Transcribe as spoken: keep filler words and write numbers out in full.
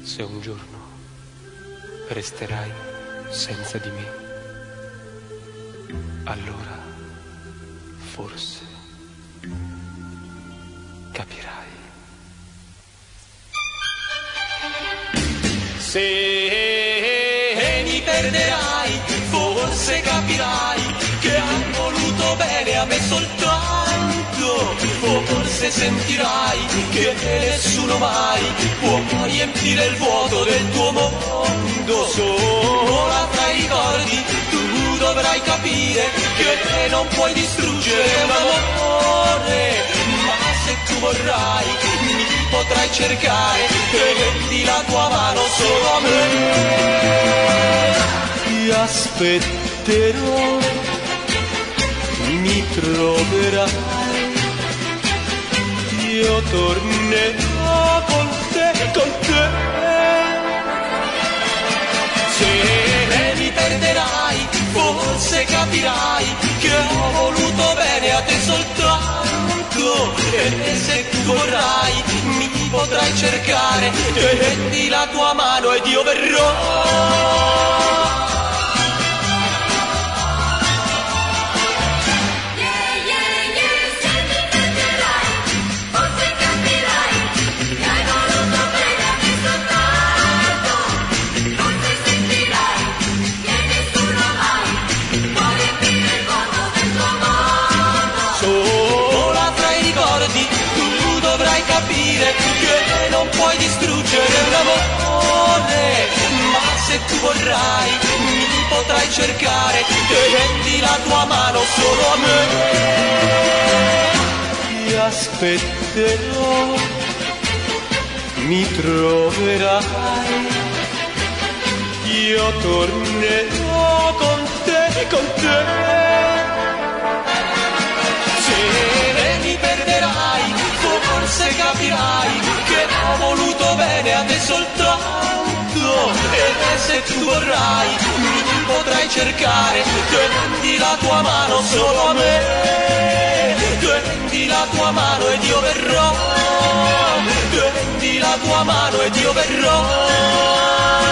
Se un giorno resterai senza di me, allora forse capirai. Se mi perderai, forse capirai che hai voluto bene a me soltanto, o forse sentirai che nessuno mai può riempire il vuoto del tuo mondo. Sola tra i ricordi tu dovrai capire che non puoi distruggere un amore, ma se tu vorrai mi potrai cercare e vendi la tua mano solo a me. Ti aspetterò, mi troverai, io tornerò con te, con te. Se mi perderai, forse capirai che ho voluto bene a te soltanto, e se tu vorrai mi potrai cercare, tendi la tua mano ed io verrò. Che non puoi distruggere un amore, ma se tu vorrai mi potrai cercare e tendi la tua mano solo a me. Ti aspetterò, mi troverai, io tornerò con te, con te. Forse capirai che ho voluto bene a te soltanto, e se tu vorrai mi potrai cercare, tendi la tua mano solo a me, tendi la tua mano ed io verrò, tendi la tua mano ed io verrò.